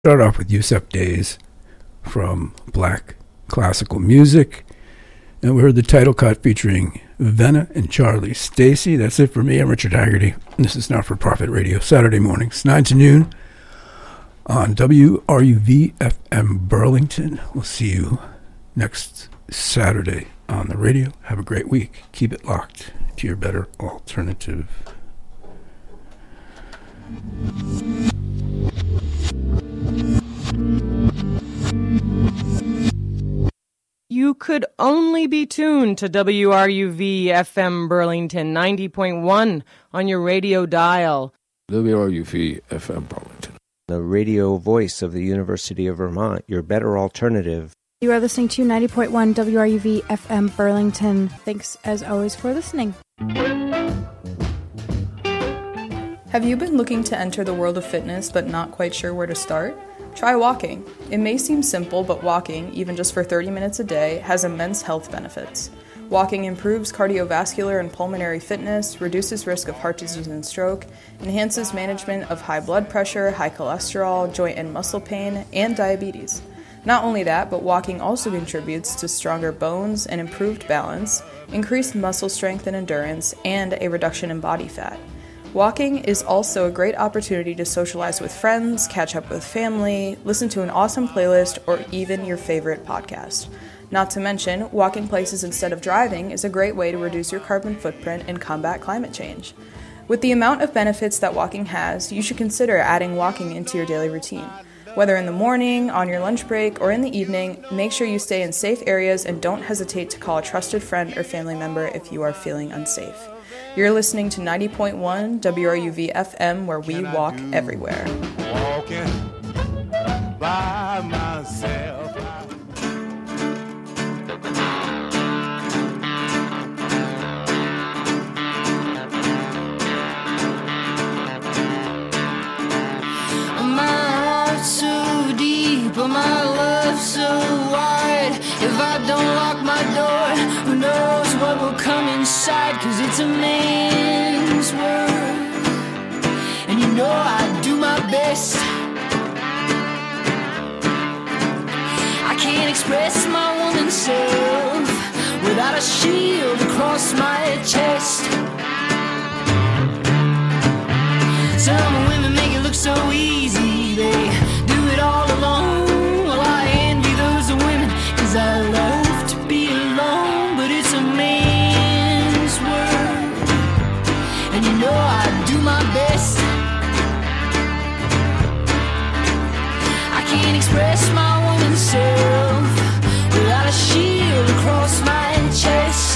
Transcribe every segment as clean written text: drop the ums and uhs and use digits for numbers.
Start off with Yusuf Days from Black Classical Music. And we heard the title cut featuring Venna and Charlie Stacy. That's it for me. I'm Richard Haggerty. This is Not For Profit Radio, Saturday mornings, 9 to noon on WRUV FM Burlington. We'll see you next Saturday on the radio. Have a great week. Keep it locked to your better alternative. You could only be tuned to WRUV FM Burlington 90.1 on your radio dial. WRUV FM Burlington, the radio voice of the University of Vermont, your better alternative. You are listening to 90.1 WRUV FM Burlington. Thanks as always for listening. Have you been looking to enter the world of fitness but not quite sure where to start? Try walking. It may seem simple, but walking, even just for 30 minutes a day, has immense health benefits. Walking improves cardiovascular and pulmonary fitness, reduces risk of heart disease and stroke, enhances management of high blood pressure, high cholesterol, joint and muscle pain, and diabetes. Not only that, but walking also contributes to stronger bones and improved balance, increased muscle strength and endurance, and a reduction in body fat. Walking is also a great opportunity to socialize with friends, catch up with family, listen to an awesome playlist, or even your favorite podcast. Not to mention, walking places instead of driving is a great way to reduce your carbon footprint and combat climate change. With the amount of benefits that walking has, you should consider adding walking into your daily routine. Whether in the morning, on your lunch break, or in the evening, make sure you stay in safe areas and don't hesitate to call a trusted friend or family member if you are feeling unsafe. You're listening to 90.1 WRUV FM, where we walk everywhere. Walking by myself. My heart's so deep, but my love's so wide. If I don't lock my door, who knows what will come inside? 'Cause it's a man's world, and you know I do my best. I can't express my woman's self without a shield across my chest. Some women make it look so easy, they do it all alone. Well, I envy those women, 'cause I love to be alone. But it's a man's world, and you know I do my best. I can't express my woman's self without a shield across my chest.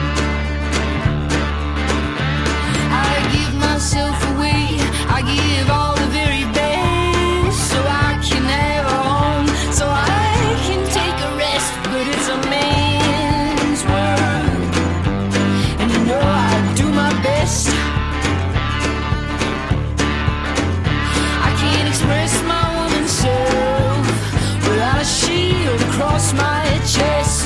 I give myself away, I give all the very best, so I can have a home, so I can take a rest. But it's a man's world, and you know I do my best. I can't express my woman's self without a shield across my chest.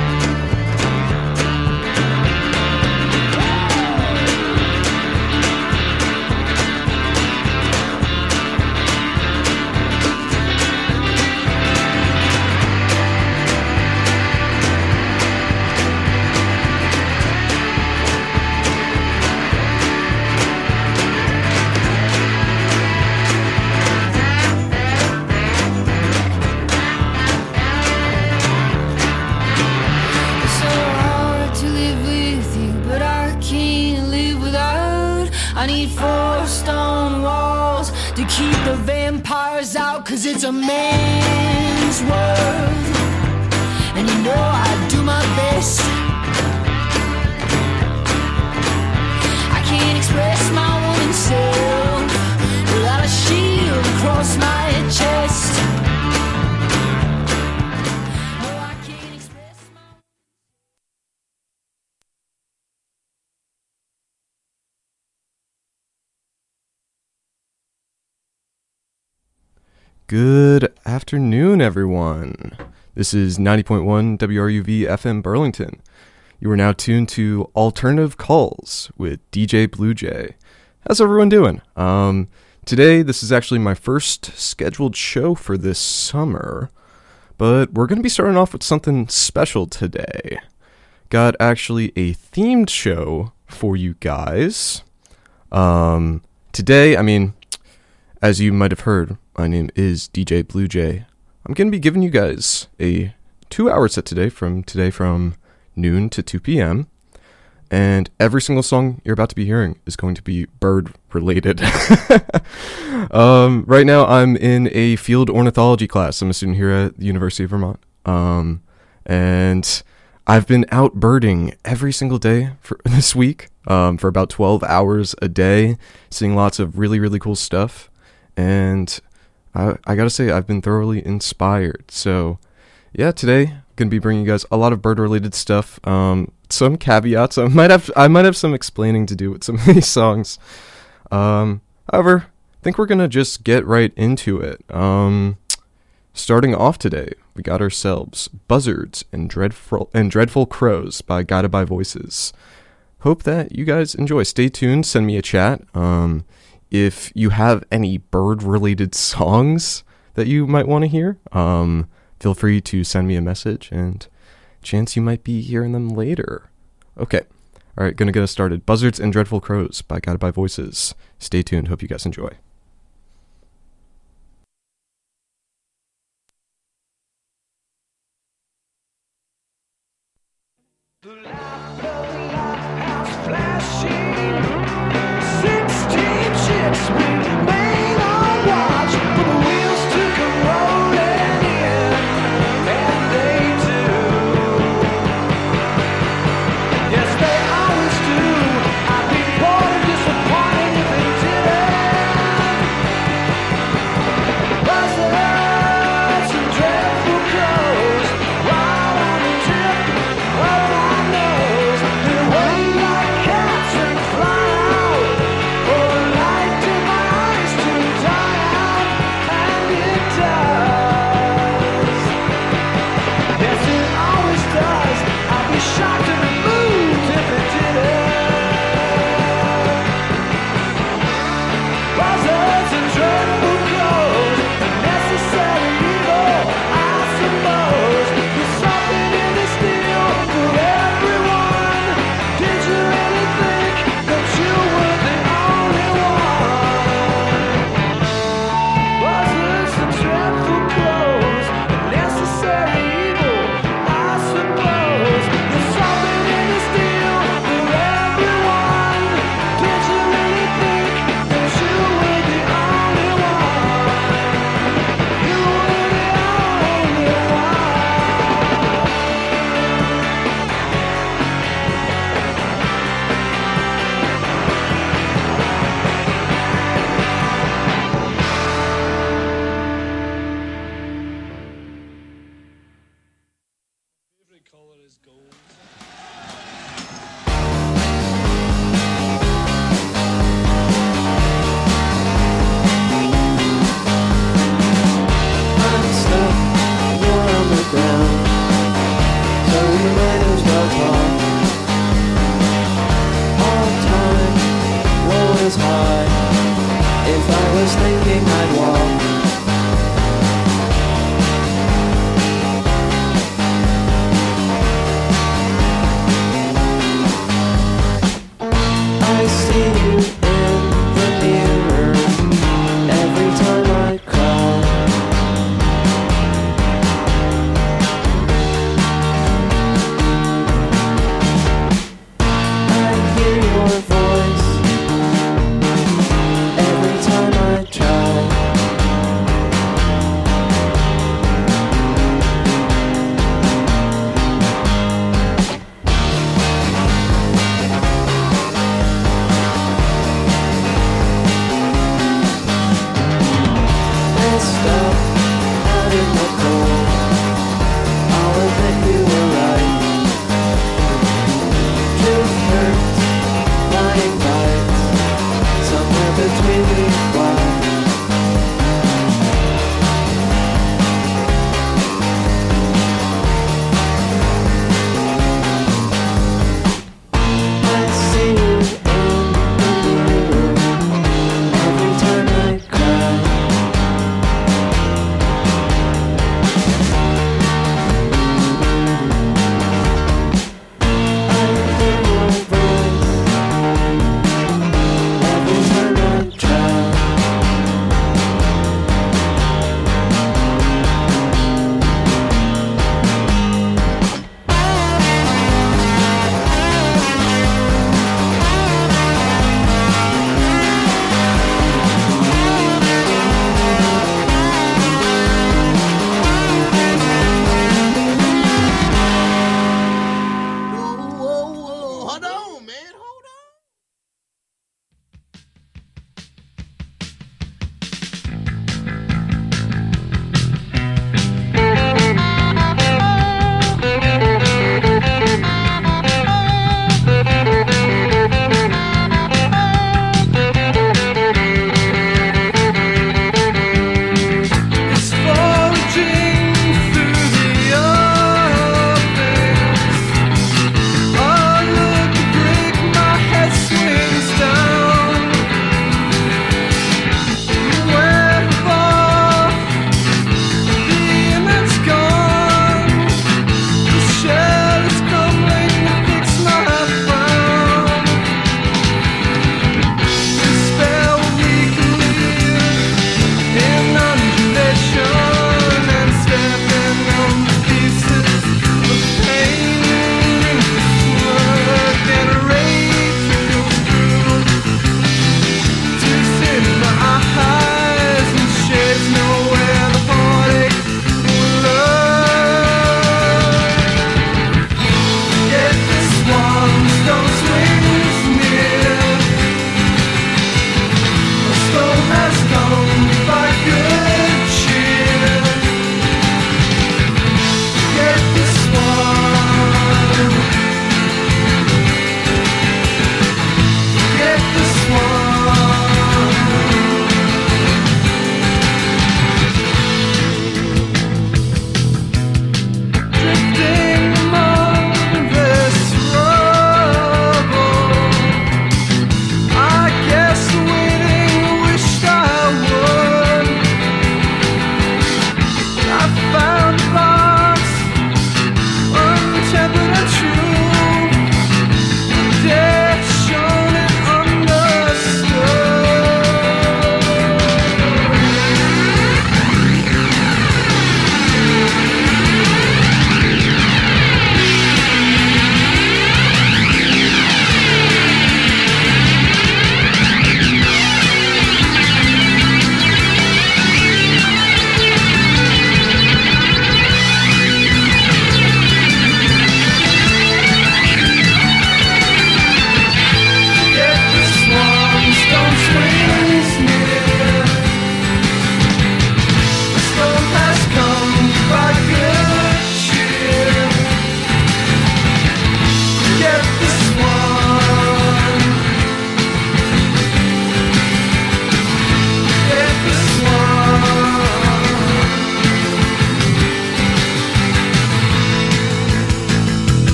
I need 4 stone walls to keep the vampires out, 'cause it's a man's world, and you know I do my best. I can't express my woman's self without a shield across my chest. No, I can't express my... Good afternoon, everyone. This is 90.1 WRUV FM Burlington. You are now tuned to Alternative Calls with DJ Blue Jay. How's everyone doing? Today, this is actually my first scheduled show for this summer, but we're going to be starting off with something special today. Got actually a themed show for you guys. Today, as you might have heard, my name is DJ Blue Jay. I'm going to be giving you guys a 2-hour set today from noon to 2 p.m. And every single song you're about to be hearing is going to be bird related. Right now I'm in a field ornithology class. I'm a student here at the University of Vermont. And I've been out birding every single day for this week, for about 12 hours a day, seeing lots of really, really cool stuff. And I gotta say, I've been thoroughly inspired. So yeah, today I'm gonna be bringing you guys a lot of bird-related stuff. Some caveats. I might have some explaining to do with some of these songs. However, I think we're gonna just get right into it. Starting off today, we got ourselves Buzzards and Dreadful Crows by Guided by Voices. Hope that you guys enjoy. Stay tuned. Send me a chat. If you have any bird-related songs that you might want to hear, feel free to send me a message, and chance you might be hearing them later. Okay. All right, gonna get us started. Buzzards and Dreadful Crows by Guided by Voices. Stay tuned. Hope you guys enjoy.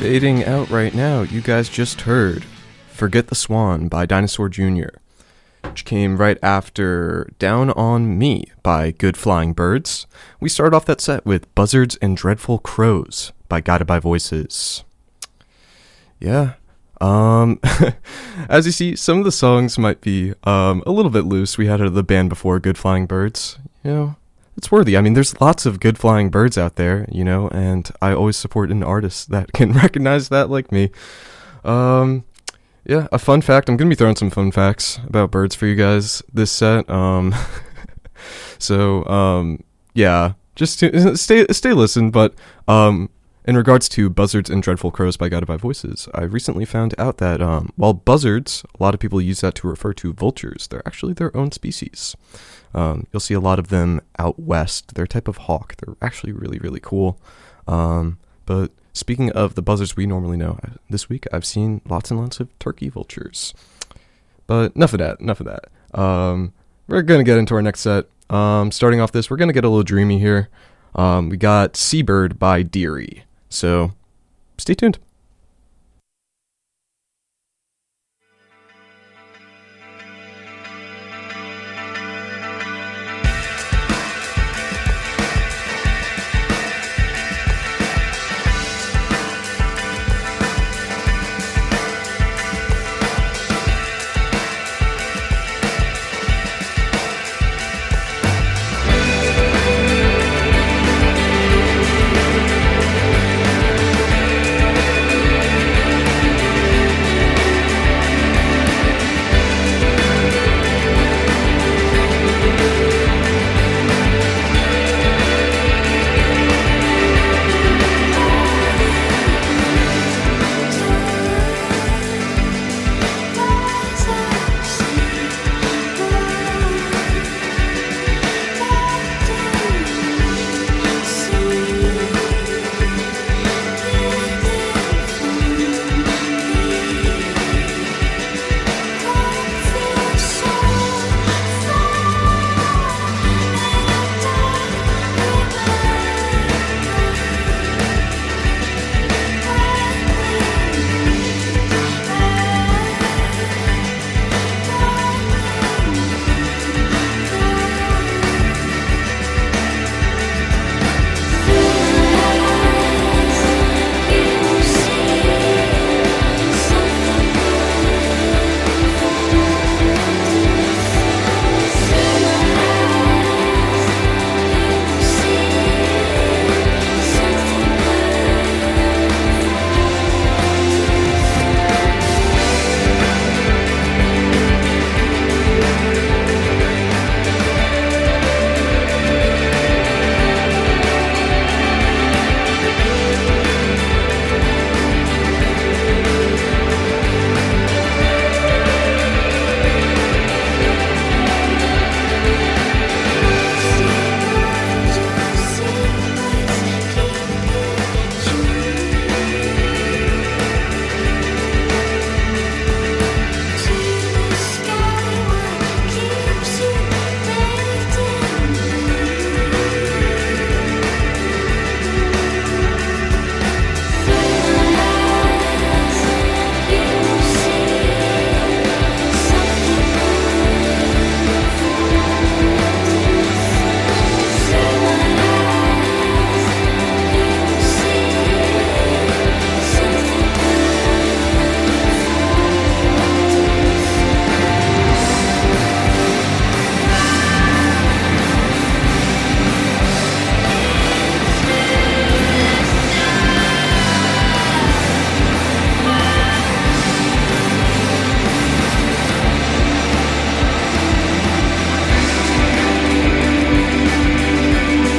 Fading out right now, you guys just heard Forget the Swan by Dinosaur Jr., which came right after Down on Me by Good Flying Birds. We started off that set with Buzzards and Dreadful Crows by Guided by Voices. Yeah. As you see, some of the songs might be a little bit loose. We had the band before, Good Flying Birds. You know, it's worthy. I mean, there's lots of good flying birds out there, you know, and I always support an artist that can recognize that like me. Yeah, a fun fact. I'm going to be throwing some fun facts about birds for you guys this set. Yeah, just to stay listen, but in regards to Buzzards and Dreadful Crows by Guided by Voices, I recently found out that while buzzards, a lot of people use that to refer to vultures, they're actually their own species. You'll see a lot of them out west. They're a type of hawk. They're actually really, really cool. But speaking of the buzzards we normally know, this week I've seen lots and lots of turkey vultures. But enough of that. We're going to get into our next set. Starting off this, we're going to get a little dreamy here. We got Seabird by Deary. So stay tuned.